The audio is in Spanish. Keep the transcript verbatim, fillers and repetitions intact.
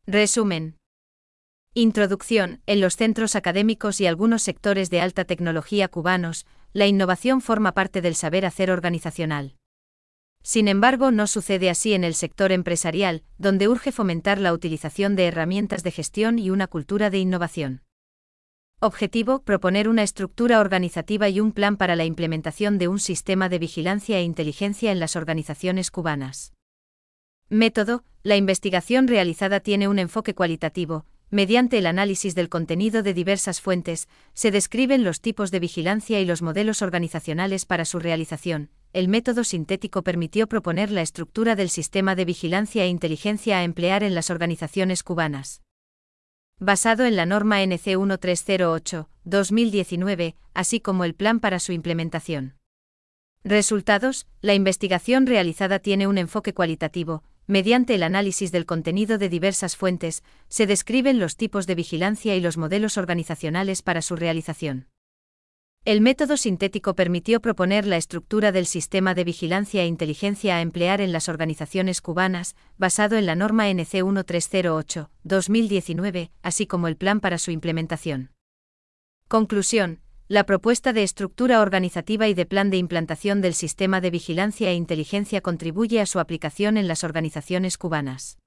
Resumen. Introducción. En los centros académicos y algunos sectores de alta tecnología cubanos, la innovación forma parte del saber hacer organizacional. Sin embargo, no sucede así en el sector empresarial, donde urge fomentar la utilización de herramientas de gestión y una cultura de innovación. Objetivo: proponer una estructura organizativa y un plan para la implementación de un sistema de vigilancia e inteligencia en las organizaciones cubanas. Método: la investigación realizada tiene un enfoque cualitativo. Mediante el análisis del contenido de diversas fuentes, se describen los tipos de vigilancia y los modelos organizacionales para su realización. El método sintético permitió proponer la estructura del sistema de vigilancia e inteligencia a emplear en las organizaciones cubanas. Basado en la norma N C trece cero ocho dos mil diecinueve, así como el plan para su implementación. Resultados: la investigación realizada tiene un enfoque cualitativo. Mediante el análisis del contenido de diversas fuentes, se describen los tipos de vigilancia y los modelos organizacionales para su realización. El método sintético permitió proponer la estructura del sistema de vigilancia e inteligencia a emplear en las organizaciones cubanas, basado en la norma N C trece cero ocho dos mil diecinueve, así como el plan para su implementación. Conclusión: la propuesta de estructura organizativa y de plan de implantación del sistema de vigilancia e inteligencia contribuye a su aplicación en las organizaciones cubanas.